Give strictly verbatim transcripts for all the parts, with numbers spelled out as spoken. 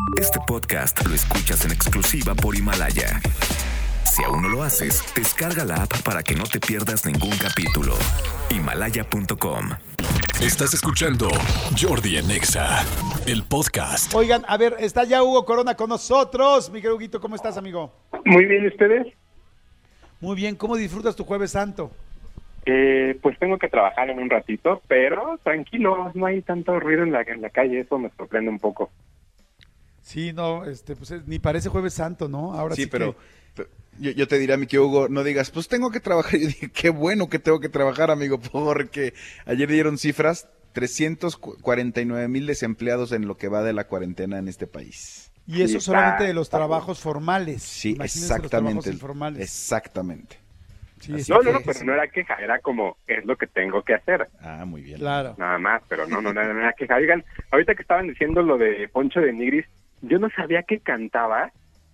Este podcast lo escuchas en exclusiva por Himalaya. Si aún no lo haces, descarga la app para que no te pierdas ningún capítulo. Himalaya punto com. Estás escuchando Jordi en Exa, el podcast. Oigan, a ver, está ya Hugo Corona con nosotros. Miguel Huguito, ¿cómo estás, amigo? Muy bien, ¿y ustedes? Muy bien, ¿cómo disfrutas tu Jueves Santo? Eh, pues tengo que trabajar en un ratito, pero tranquilo, no hay tanto ruido en la, en la calle, eso me sorprende un poco. Sí, no, este, pues ni parece Jueves Santo, ¿no? Ahora sí, sí, pero, que... pero yo, yo te diré, mi querido Hugo, no digas, pues tengo que trabajar. Yo dije, qué bueno que tengo que trabajar, amigo, porque ayer dieron cifras, trescientos cuarenta y nueve mil desempleados en lo que va de la cuarentena en este país. Y eso Sí, solamente está- de los está trabajos formales. Sí, Imagínense los trabajos exactamente. informales. Exactamente. Sí, Así está No, no, no, que- pero no era queja, era como, es lo que tengo que hacer, Ah, muy bien. Claro. nada más, pero no, no, no, no era queja. Oigan, ahorita que estaban diciendo lo de Poncho de Nigris, yo no sabía que cantaba,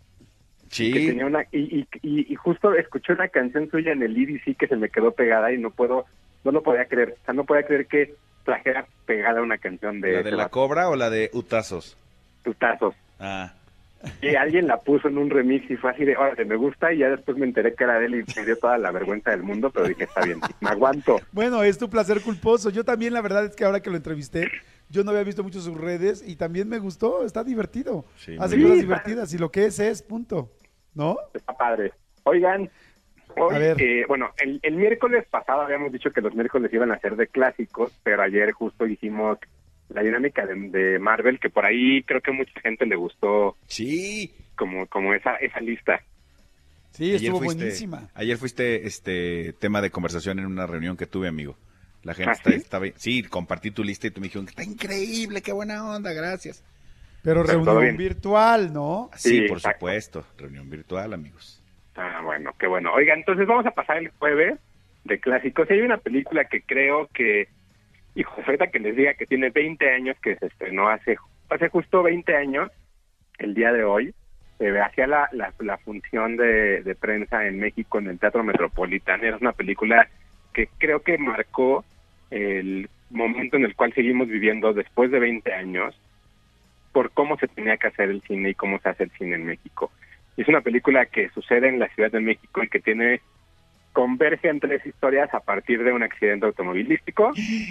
Sí, que tenía una, y, y, y, y justo escuché una canción suya en el I D C que se me quedó pegada y no puedo, no lo podía creer, o sea, no podía creer que trajera pegada una canción de, ¿la de ese la vato, cobra o la de Utazos? Tutazos. Ah, Y alguien la puso en un remix y fue así de, órale, me gusta, y ya después me enteré que era de él y me dio toda la vergüenza del mundo, pero dije, está bien, me aguanto. Bueno, es tu placer culposo. Yo también, la verdad es que ahora que lo entrevisté, yo no había visto mucho sus redes y también me gustó, está divertido. Sí, Hace muy cosas bien. divertidas y lo que es es, punto. ¿No? Está padre. Oigan, hoy, A ver. eh, bueno, el, el miércoles pasado habíamos dicho que los miércoles iban a ser de clásicos, pero ayer justo hicimos la dinámica de, de Marvel, que por ahí creo que mucha gente le gustó sí. como, como esa, esa lista. Sí, Ayer estuvo fuiste, buenísima. Ayer fuiste este tema de conversación en una reunión que tuve, amigo. La gente ¿Ah, está- sí? estaba, sí, compartí tu lista y tú me dijeron, está increíble, qué buena onda, gracias. Pero Pero todo reunión bien. virtual, ¿no? Sí, Sí, por exacto. supuesto, reunión virtual, amigos. Ah, bueno, qué bueno. Oigan, entonces vamos a pasar el jueves de clásicos. Hay una película que creo que, hijo, ahorita que les diga que tiene veinte años, que se estrenó hace, hace justo veinte años, el día de hoy, se hacía la, la, la función de, de prensa en México en el Teatro Metropolitano. Era una película que creo que marcó el momento en el cual seguimos viviendo después de veinte años, por cómo se tenía que hacer el cine y cómo se hace el cine en México. Y es una película que sucede en la Ciudad de México y que tiene, converge en tres historias a partir de un accidente automovilístico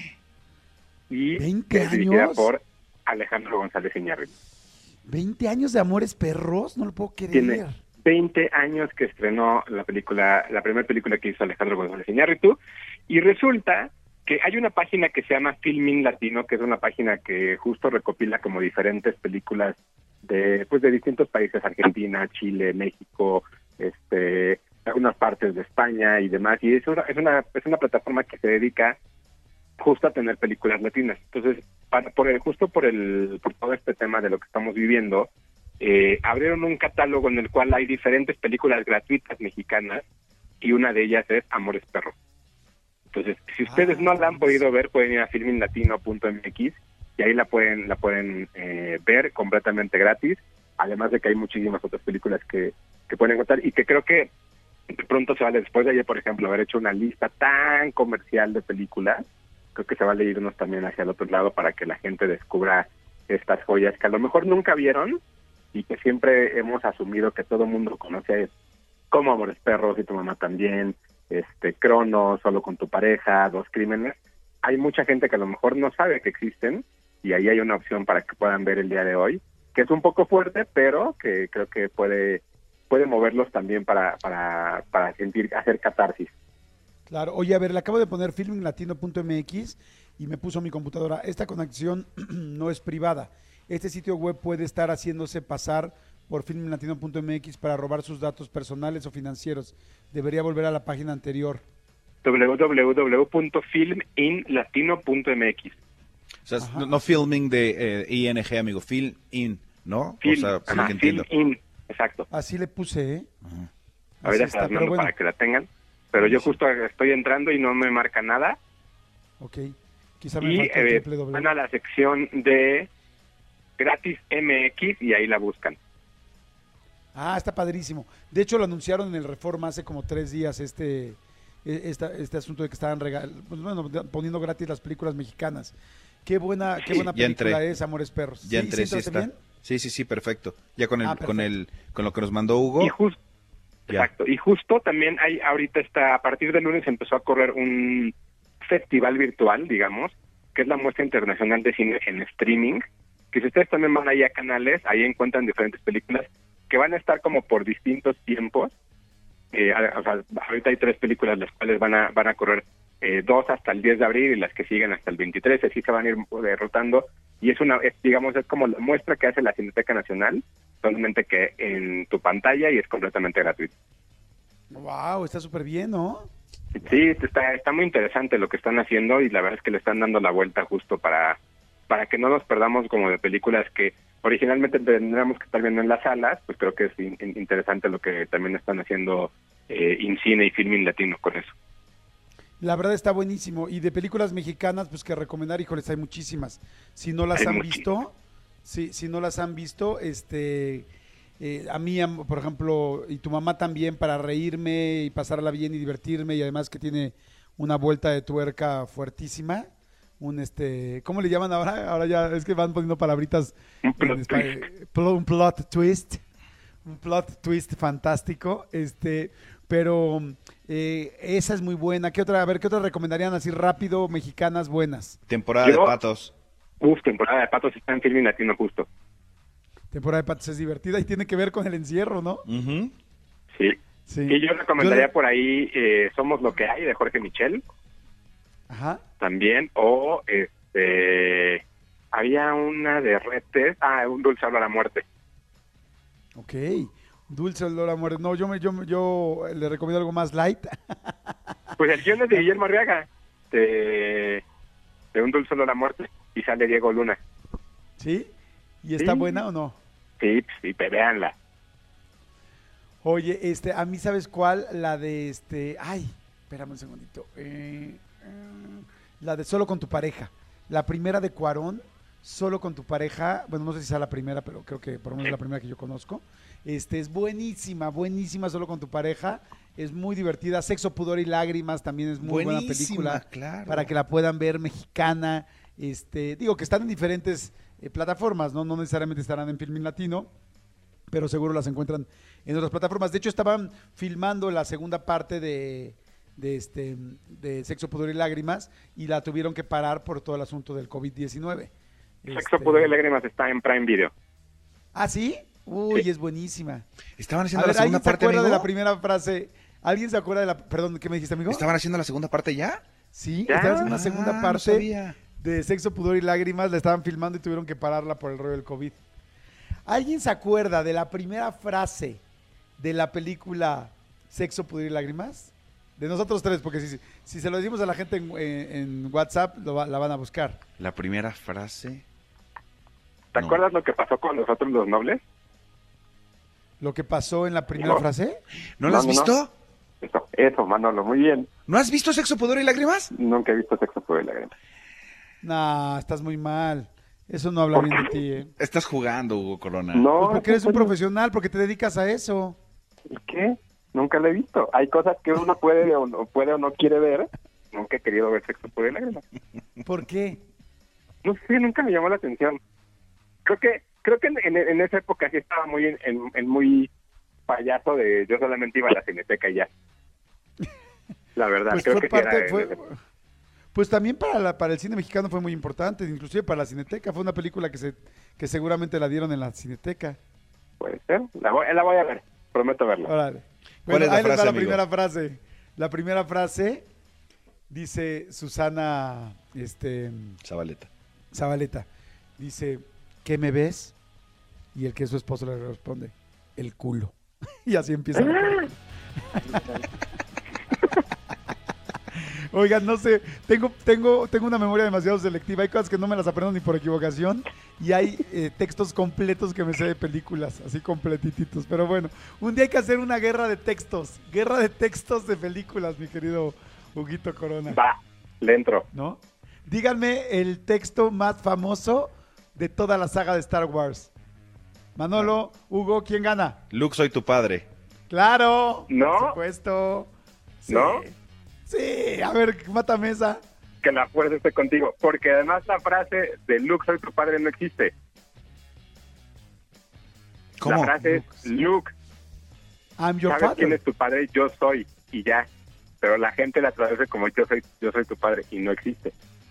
y ¿veinte es dirigida años? por Alejandro González Iñárritu. ¿veinte años de Amores Perros? No lo puedo creer. Tiene veinte años que estrenó la película, la primera película que hizo Alejandro González Iñárritu, y resulta que hay una página que se llama Filmin Latino, que es una página que justo recopila como diferentes películas de pues de distintos países, Argentina, Chile, México, este algunas partes de España y demás, y es una, es una, es una plataforma que se dedica justo a tener películas latinas. Entonces, para, por el, justo por el por todo este tema de lo que estamos viviendo, eh, abrieron un catálogo en el cual hay diferentes películas gratuitas mexicanas y una de ellas es Amores Perros. Entonces, si ustedes Ah, no la han buenísimo. podido ver, pueden ir a filmin latino punto m x y ahí la pueden la pueden eh, ver completamente gratis, además de que hay muchísimas otras películas que, que pueden encontrar y que creo que de pronto se vale, después de ayer, por ejemplo, haber hecho una lista tan comercial de películas, creo que se vale irnos también hacia el otro lado para que la gente descubra estas joyas que a lo mejor nunca vieron y que siempre hemos asumido que todo el mundo conoce, como Amores Perros y Tu Mamá También, este Cronos, Solo con tu pareja, Dos Crímenes. Hay mucha gente que a lo mejor no sabe que existen y ahí hay una opción para que puedan ver el día de hoy, que es un poco fuerte, pero que creo que puede puede moverlos también para para para sentir, hacer catarsis. Claro, oye, a ver, le acabo de poner filmin latino punto m x y me puso mi computadora. Esta conexión no es privada. Este sitio web puede estar haciéndose pasar por filmin latino punto m x para robar sus datos personales o financieros. Debería volver a la página anterior. doble u doble u doble u punto filmin latino punto m x. O sea, Ajá. no, no filming de eh, I N G, amigo, film in, ¿no? Film, o sea, por lo ajá, que entiendo. Film-in, exacto. Así le puse, ¿eh? Ajá. A ver, Así ya se está, las pero mando bueno, para que la tengan. Pero yo justo estoy entrando y no me marca nada. ok. Quizá me Y falta el eh, triple W. van a la sección de gratis M X y ahí la buscan. Ah, está padrísimo. De hecho, lo anunciaron en el Reforma hace como tres días, este, e- esta- este asunto de que estaban regal pues, bueno, de- poniendo gratis las películas mexicanas. Qué buena, qué Sí, buena ya película entré. es Amores Perros. Ya ¿Sí? entré, ¿Sí sí entraste está. bien? Sí, sí, sí, perfecto. Ya con el, Ah, con perfecto. el, con lo que nos mandó Hugo. Y justo, Ya. exacto. Y justo también hay ahorita está, a partir del lunes empezó a correr un festival virtual, digamos, que es la muestra internacional de cine en streaming, que si ustedes también van ahí a canales, ahí encuentran diferentes películas que van a estar como por distintos tiempos. Eh, o sea, ahorita hay tres películas las cuales van a van a correr eh, dos hasta el diez de abril y las que siguen hasta el veintitrés, así se van a ir derrotando, y es una, es, digamos, es como la muestra que hace la Cineteca Nacional, solamente que en tu pantalla y es completamente gratuito. Wow, está súper bien, ¿no? Sí, está está muy interesante lo que están haciendo y la verdad es que le están dando la vuelta justo para para que no nos perdamos como de películas que originalmente tendríamos que estar viendo en las salas. Pues creo que es in, in, interesante lo que también están haciendo eh, InCine y Filmin Latino con eso. La verdad está buenísimo. Y de películas mexicanas, pues que recomendar, híjoles, hay muchísimas. Si no las Hay han muchísimas. visto, sí, si no las han visto, este, eh, a mí, am- por ejemplo, y tu mamá también, para reírme y pasarla bien y divertirme, y además que tiene una vuelta de tuerca fuertísima. Un este, ¿cómo le llaman ahora? Ahora ya es que van poniendo palabritas. Un plot en espa- twist. eh, pl- un plot twist. Un plot twist fantástico. Este, pero eh, esa es muy buena. ¿Qué otra? A ver, ¿qué otra recomendarían así rápido, mexicanas buenas? Temporada Yo- de patos. Uf, temporada de patos está en Filmin Latino justo. Temporada de patos es divertida y tiene que ver con el encierro, ¿no? Ujú. Sí. Sí. Y yo recomendaría le- por ahí eh, Somos lo que hay de Jorge Michel Ajá. también, o este había una de Retes, ah, Un dulce habla a la muerte. Ok. Dulce olor a muerte. No, yo, me, yo, me- yo le recomiendo algo más light. Pues el guion es de Guillermo Arriaga, de, de Un dulce habla a la muerte, y sale Diego Luna. ¿Sí? ¿Y está Sí. buena o no? Sí, sí, pe- véanla. Oye, este, a mí, ¿sabes cuál? La de este. Ay, espérame un segundito. Eh, eh, la de Solo con tu pareja. La primera de Cuarón, Solo con tu pareja. Bueno, no sé si sea la primera, pero creo que por lo menos es la primera que yo conozco. Este, es buenísima, buenísima, Solo con tu pareja. Es muy divertida. Sexo, pudor y lágrimas también es muy buena Buenísima, película. claro. Para que la puedan ver, mexicana. Este, digo que están en diferentes eh, plataformas, ¿no? No necesariamente estarán en Filmin Latino, pero seguro las encuentran en otras plataformas. De hecho, estaban filmando la segunda parte de, de este de Sexo, Pudor y Lágrimas y la tuvieron que parar por todo el asunto del covid diecinueve. Sexo, Este- pudor y lágrimas está en Prime Video. ¿Ah, sí? Uy, Sí. es buenísima. Estaban A haciendo ver, la segunda ¿alguien se parte, acuerda amigo. de la primera frase? ¿Alguien se acuerda de la... Perdón, ¿qué me dijiste, amigo? ¿Estaban haciendo la segunda parte ya? Sí, ¿Ya? estaban haciendo una Ah, segunda no parte sabía. de Sexo, Pudor y Lágrimas. La estaban filmando y tuvieron que pararla por el rollo del COVID. ¿Alguien se acuerda de la primera frase de la película Sexo, Pudor y Lágrimas? De nosotros tres, porque si, si se lo decimos a la gente en, en- en WhatsApp, lo va- la van a buscar. La primera frase. ¿Te No. acuerdas lo que pasó con nosotros los nobles? Lo que pasó en la primera No. frase. ¿No lo No, has no, no. visto? Eso, eso, Manolo, muy bien. ¿No has visto Sexo, Pudor y Lágrimas? Nunca he visto Sexo, pudor y lágrimas. Nah, estás muy mal. Eso no habla bien de ti, ¿eh? Estás jugando, Hugo Corona. No, Pues porque eres un ¿en serio? profesional, porque te dedicas a eso. ¿Qué? Nunca lo he visto. Hay cosas que uno puede o no, puede o no quiere ver. Nunca he querido ver Sexo, pudor y lágrimas. ¿Por qué? No sé, nunca me llamó la atención. Creo que creo que en, en- en esa época sí estaba muy en, en- en muy payaso de yo solamente iba a la Cineteca y ya. La verdad, Pues creo fue que sí parte, era- fue, pues también para, la, para el cine mexicano fue muy importante, inclusive para la Cineteca. Fue una película que se que seguramente la dieron en la Cineteca. puede ser. La voy, la voy a ver, prometo verla. Órale. ¿Cuál Bueno, es la ahí les va frase, la amigo? primera frase. La primera frase dice Susana este, Zabaleta. Zabaleta. Dice, ¿qué me ves? Y el que es su esposo le responde, el culo. Y así empieza la película. Oigan, no sé, tengo, tengo, tengo una memoria demasiado selectiva. Hay cosas que no me las aprendo ni por equivocación. Y hay eh, textos completos que me sé de películas, así completititos. Pero bueno, un día hay que hacer una guerra de textos. Guerra de textos de películas, mi querido Huguito Corona. Va, le entro. ¿No? Díganme el texto más famoso de toda la saga de Star Wars. Manolo, Hugo, ¿quién gana? Luke, soy tu padre. ¡Claro! ¿No? Por supuesto. Sí. ¿No? Sí, a ver, mátame esa. Que la fuerza esté contigo. Porque además la frase de Luke, soy tu padre, no existe. ¿Cómo? La frase es, Luke, I'm your ¿sabes father. quién es tu padre? Yo soy, y ya. Pero la gente la traduce como yo soy, yo soy tu padre, y no existe.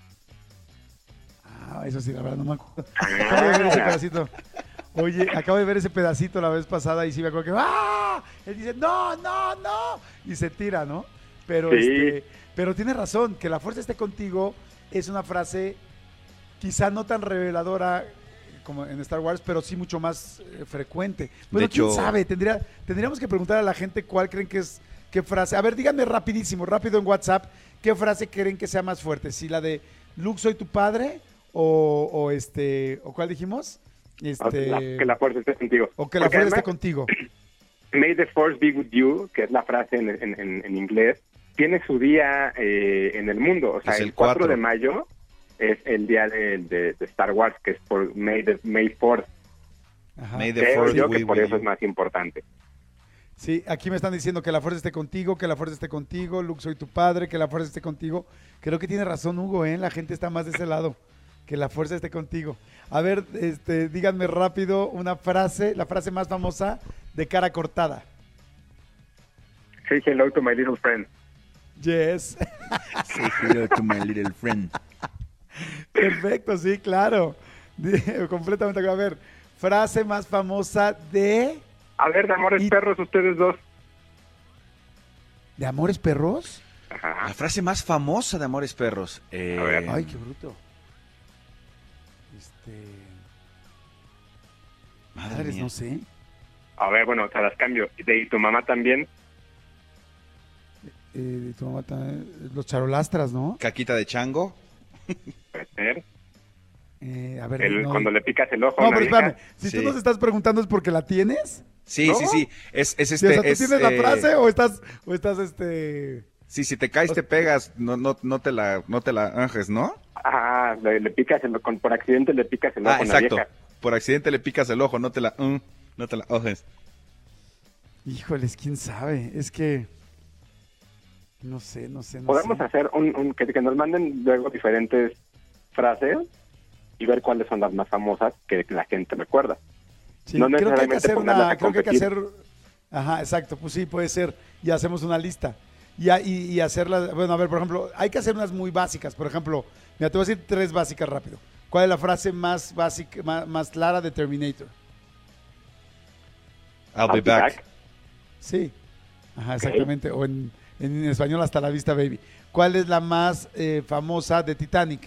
Ah, eso sí, la verdad no me acuerdo. Acabo de ver ese pedacito. Oye, acabo de ver ese pedacito la vez pasada y sí me acuerdo que ¡ah! Él dice, no, no, no. Y se tira, ¿no? Pero, Sí. este, pero tiene razón, que la fuerza esté contigo es una frase quizá no tan reveladora como en Star Wars, pero sí mucho más eh, frecuente. Bueno, De quién hecho- sabe, Tendría, tendríamos que preguntar a la gente cuál creen que es, qué frase. A ver, díganme rapidísimo, rápido en WhatsApp, qué frase creen que sea más fuerte. Si la de Luke, soy tu padre, o, o este, o cuál dijimos, este, La- que la fuerza esté contigo. o que la Porque fuerza esté además, contigo. May the Force be with you, que es la frase en, en, en- en inglés, tiene su día eh, en el mundo. O sea, Es el el cuatro cuatro. de mayo es el día de, de- de Star Wars, que es por May, the, May Fourth. Ajá. May the Creo Force yo be que por with eso you. es más importante. Sí, aquí me están diciendo que la fuerza esté contigo, que la fuerza esté contigo, Luke, soy tu padre, que la fuerza esté contigo. Creo que tiene razón Hugo, ¿eh? La gente está más de ese lado, que la fuerza esté contigo. A ver, este, díganme rápido una frase, la frase más famosa de cara cortada. Say hello to my little friend. Yes. Say hello to my little friend. Perfecto, sí, claro. Di- Completamente. A ver, frase más famosa de... A ver, de Amores Y- Perros, ustedes dos. ¿De Amores Perros? Ajá. La frase más famosa de Amores Perros. Eh, A ver. Ay, qué bruto. Este... madre Madres, mía. no sé. A ver, bueno, te las cambio. ¿Y de- y tu mamá también? Eh, tu mamá también- los charolastras, ¿no? Caquita de chango. Puede ser. Eh, a ver, El- no, Cuando le picas el ojo a no, una pero vieja. espérame. Si Sí. tú nos estás preguntando es porque la tienes. Sí, ¿No? sí, sí. Es, es Sí, este. o sea, ¿tú es, tienes la eh, frase o estás, o estás este... Sí, si te caes, te pegas, no, no, no te la, no te la anjes, ¿no? Ah, le, le picas el, con, por accidente le picas el ojo Ah, a una exacto. vieja. Por accidente le picas el ojo, no te la, mm, no te la ojes. Híjoles, quién sabe. Es que... No sé, no sé, no Podemos sé. hacer un, un- que, que nos manden luego diferentes frases y ver cuáles son las más famosas que la gente recuerda. Sí, no creo que hay que necesariamente hacer ponerlas una... a Creo que hay que competir. hacer... Ajá, exacto. Pues sí, puede ser. Y hacemos una lista. Y, a- y, y hacerlas... Bueno, a ver, por ejemplo, hay que hacer unas muy básicas. Por ejemplo, mira, te voy a decir tres básicas rápido. ¿Cuál es la frase más básica, más, más clara de Terminator? I'll be back. Sí. Ajá, exactamente. O en, en español, hasta la vista, baby. ¿Cuál es la más eh, famosa de Titanic?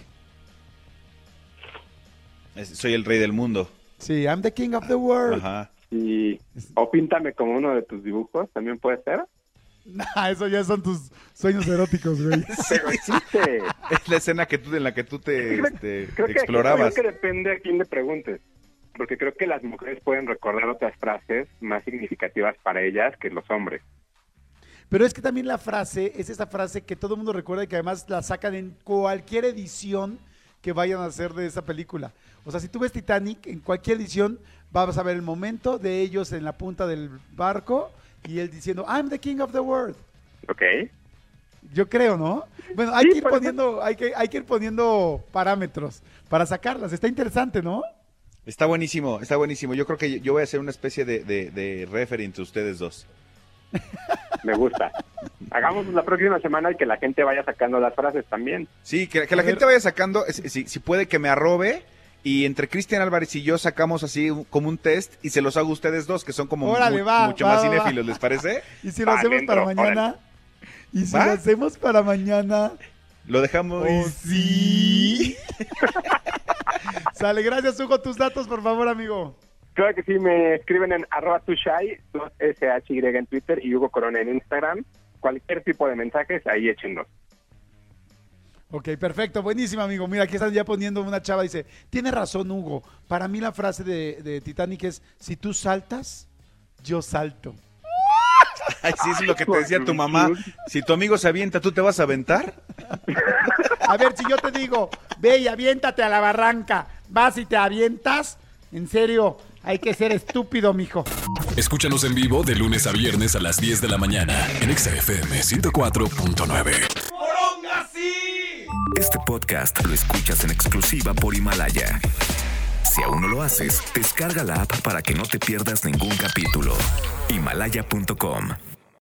Es- Soy el rey del mundo. Sí, I'm the king of the world. Ajá. Y, o píntame como uno de tus dibujos, también puede ser. Nah, eso ya son tus sueños eróticos, güey. Pero existe. Es la escena que tú, en la que tú te Creo- este, creo que, explorabas. Creo que depende a quién le preguntes. Porque creo que las mujeres pueden recordar otras frases más significativas para ellas que los hombres. Pero es que también la frase es esa frase que todo el mundo recuerda y que además la sacan en cualquier edición que vayan a hacer de esa película. O sea, si tú ves Titanic, en cualquier edición vas a ver el momento de ellos en la punta del barco y él diciendo, I'm the king of the world. ¿Ok? Yo creo, ¿no? Bueno, hay Sí, que ir por eso- poniendo, hay que, hay que ir poniendo parámetros para sacarlas. Está interesante, ¿no? Está buenísimo, está buenísimo. Yo creo que yo voy a hacer una especie de, de, de referee entre ustedes dos. Me gusta. Hagamos la próxima semana y que la gente vaya sacando las frases también. Sí, que, que la A ver. gente vaya sacando, si, si- si puede que me arrobe, y entre Cristian Álvarez y yo sacamos así un- como un test y se los hago a ustedes dos, que son como Órale, mu- va, mucho va, más va, va. cinéfilos, ¿les parece? Y si lo Va, hacemos dentro, para mañana, y si ¿Va? lo hacemos para mañana, Lo dejamos. oh sí. Sale, gracias Hugo, tus datos, por favor, amigo. Claro que sí, me escriben en arroba tushai, dos S H Y en Twitter y Hugo Corona en Instagram. Cualquier tipo de mensajes, ahí échenlos. Ok, perfecto, buenísimo, amigo. Mira, aquí están ya poniendo una chava, dice, tiene razón, Hugo. Para mí la frase de, de Titanic es, si tú saltas, yo salto. Ay, sí, es lo que te decía tu mamá. Si tu amigo se avienta, ¿tú te vas a aventar? A ver, si yo te digo, ve y aviéntate a la barranca, vas y te avientas, en serio, hay que ser estúpido, mijo. Escúchanos en vivo de lunes a viernes a las diez de la mañana en Exa F M ciento cuatro punto nueve. Este podcast lo escuchas en exclusiva por Himalaya. Si aún no lo haces, descarga la app para que no te pierdas ningún capítulo. Himalaya punto com